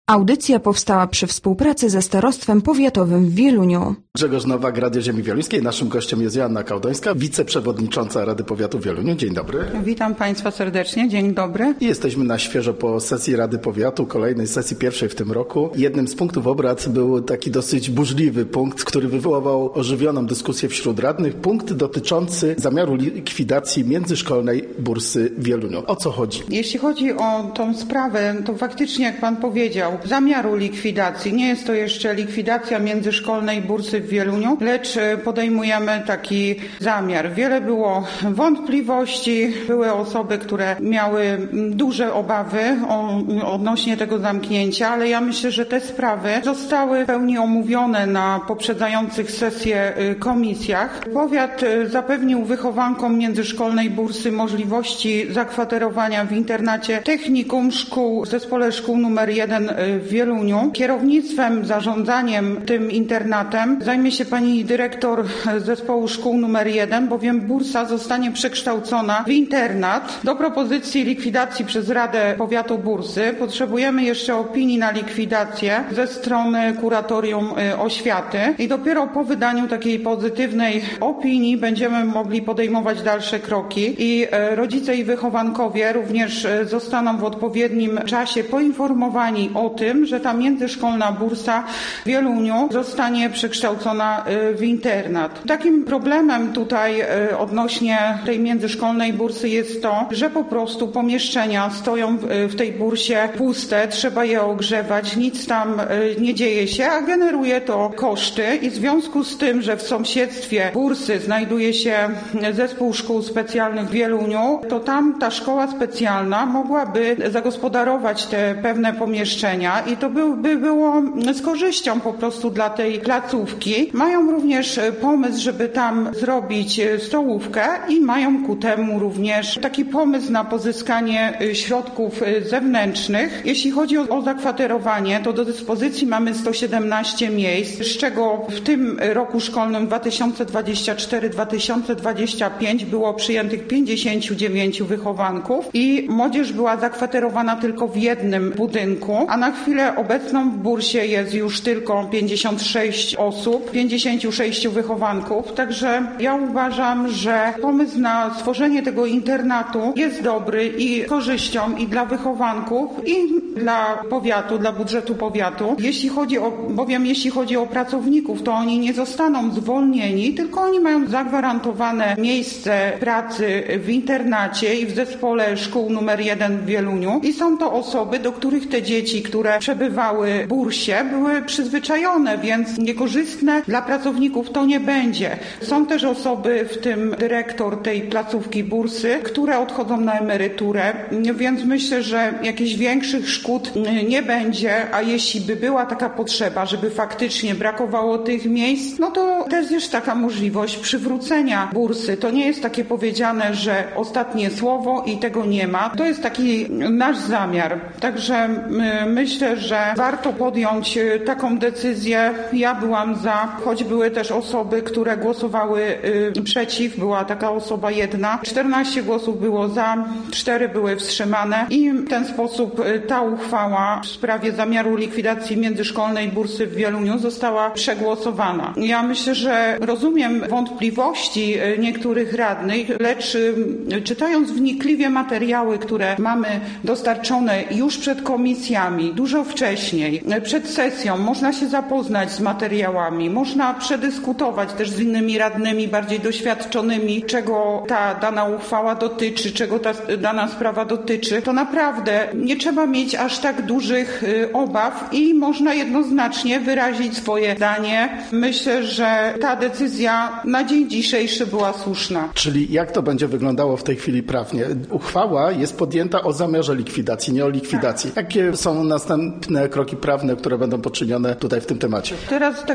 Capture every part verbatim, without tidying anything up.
Audycja powstała przy współpracy ze Starostwem Powiatowym w Wieluniu. Grzegorz Nowak, Radio Ziemi Wieluńskiej. Naszym gościem jest Joanna Kałdońska, wiceprzewodnicząca Rady Powiatu w Wieluniu. Dzień dobry. Witam Państwa serdecznie. Dzień dobry. I jesteśmy na świeżo po sesji Rady Powiatu, kolejnej sesji pierwszej w tym roku. Jednym z punktów obrad był taki dosyć burzliwy punkt, który wywoływał ożywioną dyskusję wśród radnych. Punkt dotyczący zamiaru likwidacji międzyszkolnej bursy w Wieluniu. O co chodzi? Jeśli chodzi o tą sprawę, to faktycznie, jak Pan powiedział, zamiaru likwidacji. Nie jest to jeszcze likwidacja międzyszkolnej bursy w Wieluniu, lecz podejmujemy taki zamiar. Wiele było wątpliwości, były osoby, które miały duże obawy o, odnośnie tego zamknięcia, ale ja myślę, że te sprawy zostały w pełni omówione na poprzedzających sesję komisjach. Powiat zapewnił wychowankom międzyszkolnej bursy możliwości zakwaterowania w internacie technikum szkół, w zespole szkół numer jeden w Wieluniu. Kierownictwem, zarządzaniem tym internatem zajmie się pani dyrektor zespołu szkół numer jeden, bowiem bursa zostanie przekształcona w internat. Do propozycji likwidacji przez Radę Powiatu bursy potrzebujemy jeszcze opinii na likwidację ze strony Kuratorium Oświaty i dopiero po wydaniu takiej pozytywnej opinii będziemy mogli podejmować dalsze kroki i rodzice i wychowankowie również zostaną w odpowiednim czasie poinformowani o tym, że ta międzyszkolna bursa w Wieluniu zostanie przekształcona w internat. Takim problemem tutaj odnośnie tej międzyszkolnej bursy jest to, że po prostu pomieszczenia stoją w tej bursie puste, trzeba je ogrzewać, nic tam nie dzieje się, a generuje to koszty i w związku z tym, że w sąsiedztwie bursy znajduje się zespół szkół specjalnych w Wieluniu, to tam ta szkoła specjalna mogłaby zagospodarować te pewne pomieszczenia i to byłby było z korzyścią po prostu dla tej placówki. Mają również pomysł, żeby tam zrobić stołówkę i mają ku temu również taki pomysł na pozyskanie środków zewnętrznych. Jeśli chodzi o, o zakwaterowanie, to do dyspozycji mamy sto siedemnaście miejsc, z czego w tym roku szkolnym dwa tysiące dwudziestym czwartym dwa tysiące dwudziestym piątym było przyjętych pięćdziesięciu dziewięciu wychowanków i młodzież była zakwaterowana tylko w jednym budynku, a na chwilę obecną w bursie jest już tylko pięćdziesiąt sześć osób, pięćdziesięciu sześciu wychowanków, także ja uważam, że pomysł na stworzenie tego internatu jest dobry i korzyścią i dla wychowanków, i dla powiatu, dla budżetu powiatu. Jeśli chodzi o, bowiem jeśli chodzi o pracowników, to oni nie zostaną zwolnieni, tylko oni mają zagwarantowane miejsce pracy w internacie i w zespole szkół numer jeden w Wieluniu i są to osoby, do których te dzieci, które przebywały w bursie, były przyzwyczajone, więc niekorzystne dla pracowników to nie będzie. Są też osoby, w tym dyrektor tej placówki bursy, które odchodzą na emeryturę, więc myślę, że jakichś większych szkód nie będzie, a jeśli by była taka potrzeba, żeby faktycznie brakowało tych miejsc, no to też jest taka możliwość przywrócenia bursy. To nie jest takie powiedziane, że ostatnie słowo i tego nie ma. To jest taki nasz zamiar. Także myślę, że warto podjąć taką decyzję. Ja byłam za, choć były też osoby, które głosowały przeciw. Była taka osoba jedna. czternaście głosów było za, cztery były wstrzymane i w ten sposób ta uchwała w sprawie zamiaru likwidacji międzyszkolnej bursy w Wieluniu została przegłosowana. Ja myślę, że rozumiem wątpliwości niektórych radnych, lecz czytając wnikliwie materiały, które mamy dostarczone już przed komisjami, dużo wcześniej, przed sesją, można się zapoznać z materiałami, można przedyskutować też z innymi radnymi, bardziej doświadczonymi, czego ta dana uchwała dotyczy, czego ta dana sprawa dotyczy, to naprawdę nie trzeba mieć aż tak dużych obaw i można jednoznacznie wyrazić swoje zdanie. Myślę, że ta decyzja na dzień dzisiejszy była słuszna. Czyli jak to będzie wyglądało w tej chwili prawnie? Uchwała jest podjęta o zamiarze likwidacji, nie o likwidacji. Jakie są następne kroki prawne, które będą poczynione tutaj w tym temacie? Teraz, tak jak powiedziałem,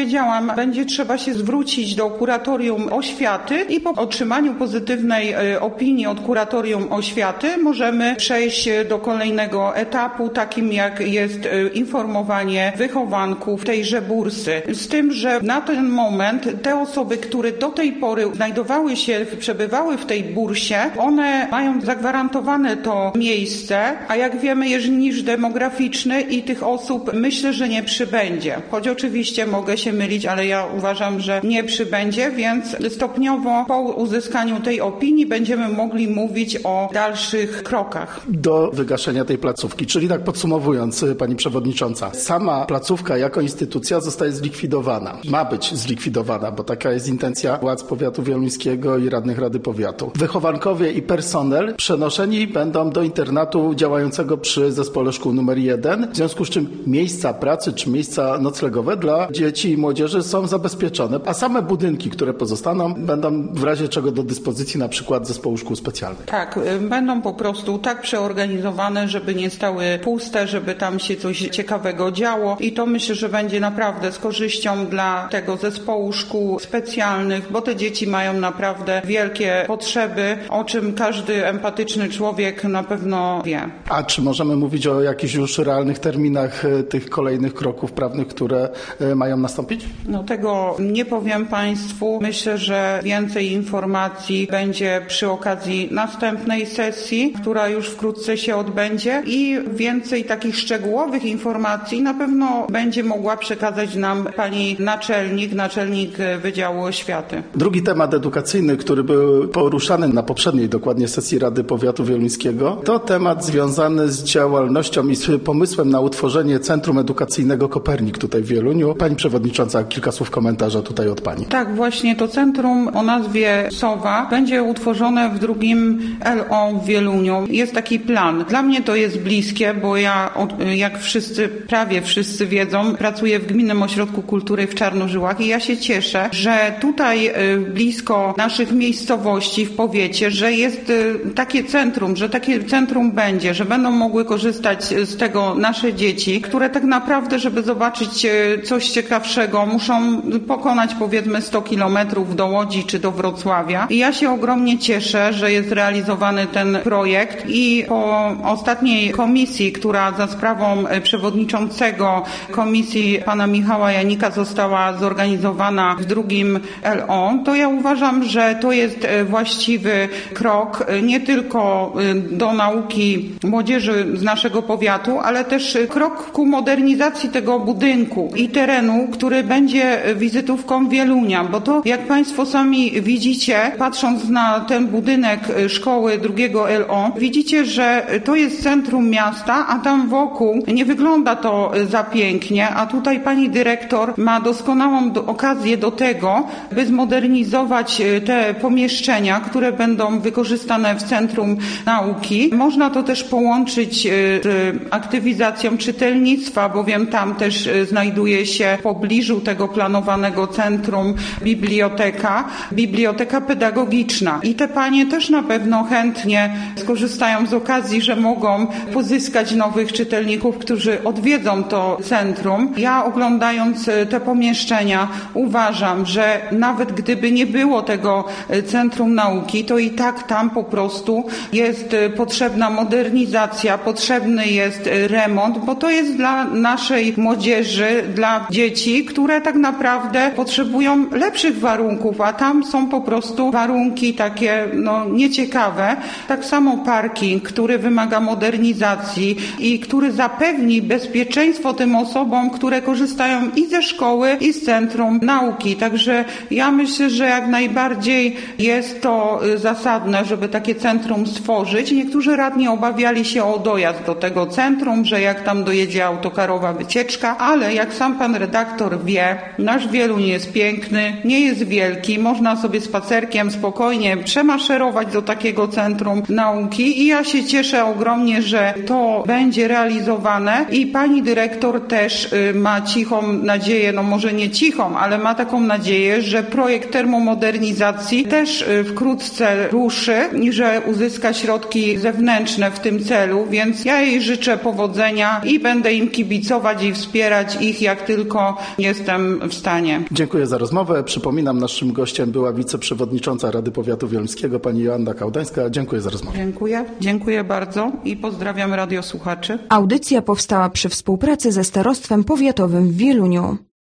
powiedziałam, będzie trzeba się zwrócić do kuratorium oświaty i po otrzymaniu pozytywnej opinii od kuratorium oświaty możemy przejść do kolejnego etapu, takim jak jest informowanie wychowanków tejże bursy. Z tym, że na ten moment te osoby, które do tej pory znajdowały się, przebywały w tej bursie, one mają zagwarantowane to miejsce, a jak wiemy jest niż demograficzny i tych osób myślę, że nie przybędzie. Choć oczywiście mogę się mylić, ale ja uważam, że nie przybędzie, więc stopniowo po uzyskaniu tej opinii będziemy mogli mówić o dalszych krokach. Do wygaszenia tej placówki, czyli tak podsumowując, pani przewodnicząca, sama placówka jako instytucja zostaje zlikwidowana. Ma być zlikwidowana, bo taka jest intencja władz powiatu wieluńskiego i radnych Rady Powiatu. Wychowankowie i personel przenoszeni będą do internatu działającego przy zespole szkół numer jeden, w związku z czym miejsca pracy czy miejsca noclegowe dla dzieci i młodzieży są zabezpieczone, a same budynki, które pozostaną, będą w razie czego do dyspozycji na przykład zespołu szkół specjalnych. Tak, będą po prostu tak przeorganizowane, żeby nie stały puste, żeby tam się coś ciekawego działo i to myślę, że będzie naprawdę z korzyścią dla tego zespołu szkół specjalnych, bo te dzieci mają naprawdę wielkie potrzeby, o czym każdy empatyczny człowiek na pewno wie. A czy możemy mówić o jakichś już realnych terminach tych kolejnych kroków prawnych, które mają nastąpić? No tego nie powiem Państwu. Myślę, że więcej informacji będzie przy okazji następnej sesji, która już wkrótce się odbędzie i więcej takich szczegółowych informacji na pewno będzie mogła przekazać nam pani naczelnik, naczelnik Wydziału Oświaty. Drugi temat edukacyjny, który był poruszany na poprzedniej dokładnie sesji Rady Powiatu Wieluńskiego, to temat związany z działalnością i z pomysłem na utworzenie Centrum Edukacyjnego Kopernik tutaj w Wieluniu. Pani przewodnicząca, kilka słów komentarza tutaj od pani. Tak, właśnie to centrum o nazwie Sowa będzie utworzone w drugim L O w Wieluniu. Jest taki plan. Dla mnie to jest bliskie, bo ja, jak wszyscy, prawie wszyscy wiedzą, pracuję w Gminnym Ośrodku Kultury w Czarnożyłach i ja się cieszę, że tutaj blisko naszych miejscowości w powiecie, że jest takie centrum, że takie centrum będzie, że będą mogły korzystać z tego nasze dzieci, które tak naprawdę, żeby zobaczyć coś ciekawszego, muszą pokonać powiedzmy sto kilometrów do Łodzi czy do Wrocławia. I ja się ogromnie cieszę, że jest realizowany ten projekt i po ostatniej komisji, która za sprawą przewodniczącego komisji pana Michała Janika została zorganizowana w drugim L O, to ja uważam, że to jest właściwy krok nie tylko do nauki młodzieży z naszego powiatu, ale też krok ku modernizacji tego budynku i terenu, który będzie wizytówką Wielunia, bo to jak Państwo sami widzicie, patrząc na ten budynek szkoły drugiego L O, widzicie, że to jest centrum miasta, a tam wokół nie wygląda to za pięknie, a tutaj pani dyrektor ma doskonałą do, okazję do tego, by zmodernizować te pomieszczenia, które będą wykorzystane w Centrum Nauki. Można to też połączyć z aktywizacją czytelnictwa, bowiem tam też znajduje się w pobliżu tego planowanego centrum biblioteka, biblioteka pedagogiczna. I te panie też na pewno chętnie skorzystają z okazji, że mogą pozyskać nowych czytelników, którzy odwiedzą to centrum. Ja oglądając te pomieszczenia uważam, że nawet gdyby nie było tego Centrum Nauki, to i tak tam po prostu jest potrzebna modernizacja, potrzebny jest remont, bo to jest dla naszej młodzieży, dla dzieci, które tak naprawdę potrzebują lepszych warunków, a tam są po prostu warunki takie no, nieciekawe. Tak samo parking, który wymaga modernizacji i który zapewni bezpieczeństwo tym osobom, które korzystają i ze szkoły, i z Centrum Nauki. Także ja myślę, że jak najbardziej jest to zasadne, żeby takie centrum stworzyć. Niektórzy radni obawiali się o dojazd do tego centrum, że jak tam dojedzie autokarowa wycieczka, ale jak sam pan redaktor wie, nasz Wieluń jest piękny, nie jest wielki, można sobie spacerkiem spokojnie przemaszerować do takiego Centrum Nauki i ja się cieszę ogromnie, że to będzie realizowane i pani dyrektor też ma cichą nadzieję, no może nie cichą, ale ma taką nadzieję, że projekt termomodernizacji też wkrótce ruszy i że uzyska środki zewnętrzne w tym celu, więc ja jej życzę powodzenia i będę im kibicować i wspierać ich jak tylko jestem w stanie. Dziękuję za rozmowę. Przypominam, naszym gościem była wiceprzewodnicząca Rady Powiatu Wieluńskiego, pani Joanna Kałdańska. Dziękuję za rozmowę. Dziękuję. Dziękuję bardzo i pozdrawiam radiosłuchaczy. Audycja powstała przy współpracy ze Starostwem Powiatowym w Wieluniu.